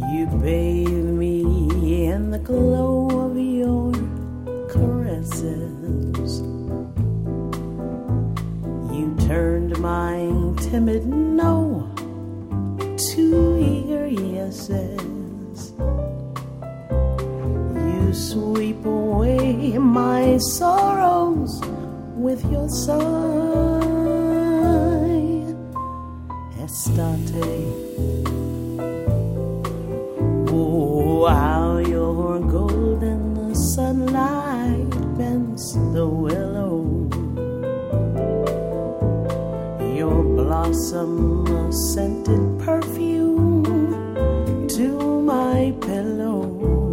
You bathe me in the glow of your caresses. You turned my timid no to eager yeses. You sweep away my sorrows with your sigh. Estate. Oh, how your golden sunlight bends the willow. Your blossom-scented perfume to my pillow.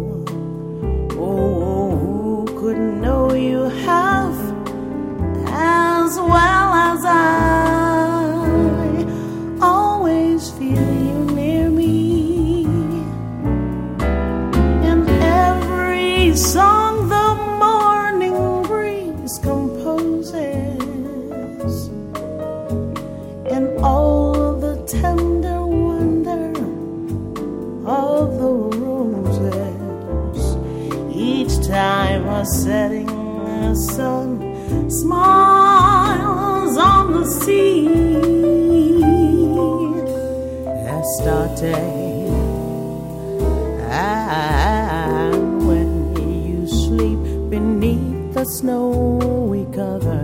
Oh, who could know you half as well as I always feel you near me. In every song the morning breeze composes, in all the tender wonder of the roses. Each time a setting sun smiles on the sea. Estate. And when you sleep beneath the snowy cover,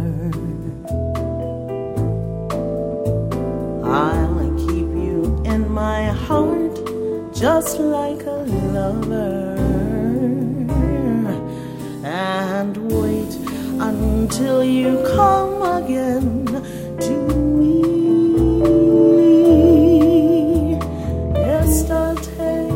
I'll keep you in my heart just like a lover, and wait until you come again to me. Estate.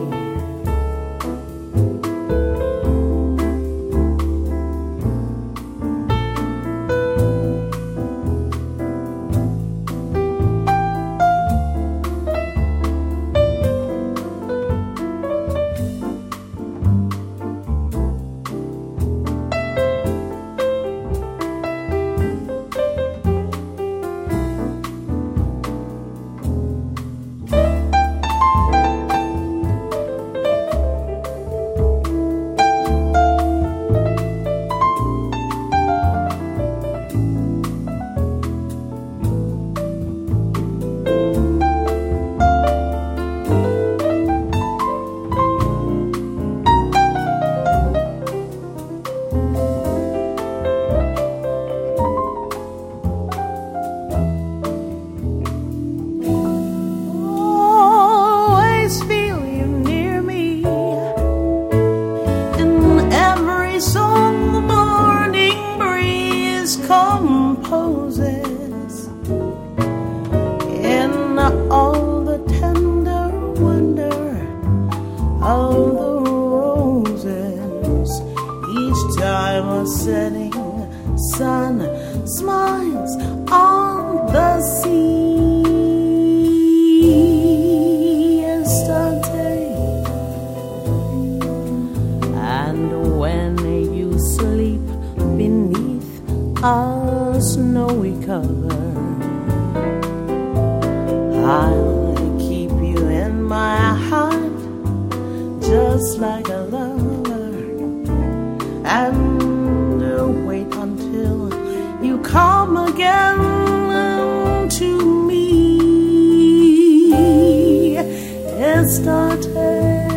Composes in all the tender wonder of the roses. Each time a setting sun smiles on the sea. Estate. And when you sleep beneath a snowy cover, I'll keep you in my heart just like a lover, and wait until you come again to me. Estate.